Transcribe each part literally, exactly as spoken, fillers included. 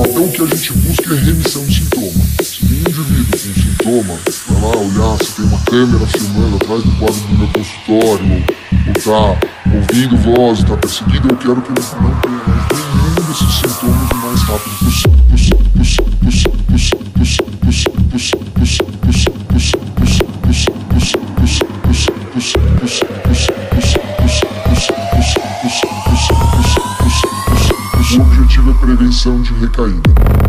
Então o que a gente busca é remissão de sintoma. Se tem um indivíduo com sintoma, vai lá olhar se tem uma câmera filmando atrás do quadro do meu consultório, ou tá ouvindo voz, tá perseguido, eu quero que ele não tenha mais nenhum desses sintomas o mais rápido possível. O objetivo é prevenção de recaída.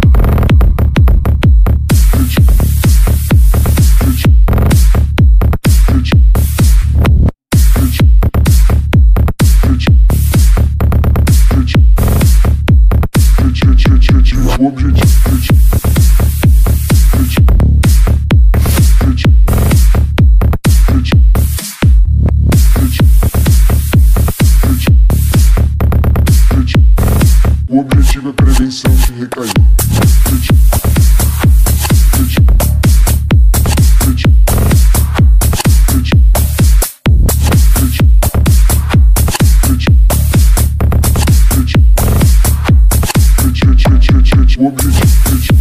O objetivo O objetivo é prevenção de recaída. O objetivo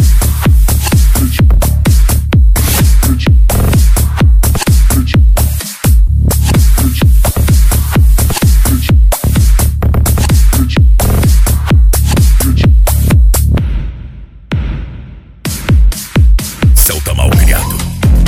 Céu tá mal criado.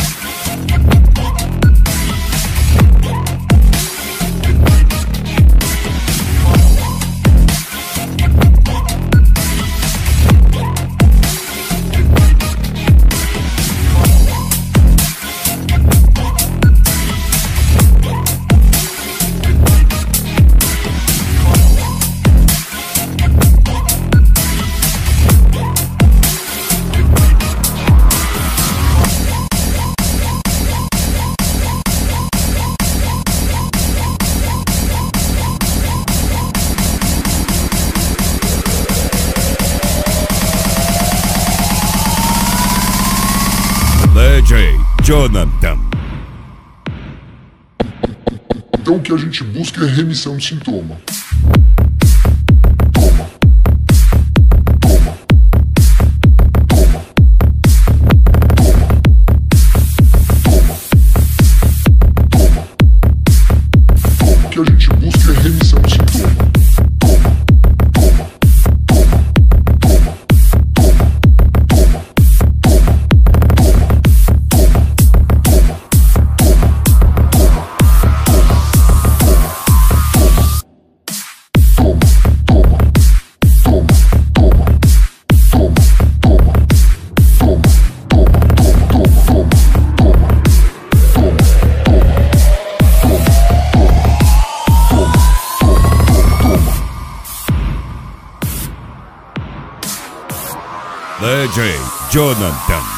D J Jonathan. Então o que a gente busca é remissão de sintoma. O que a gente busca é remissão de sintoma. D J Jonathan.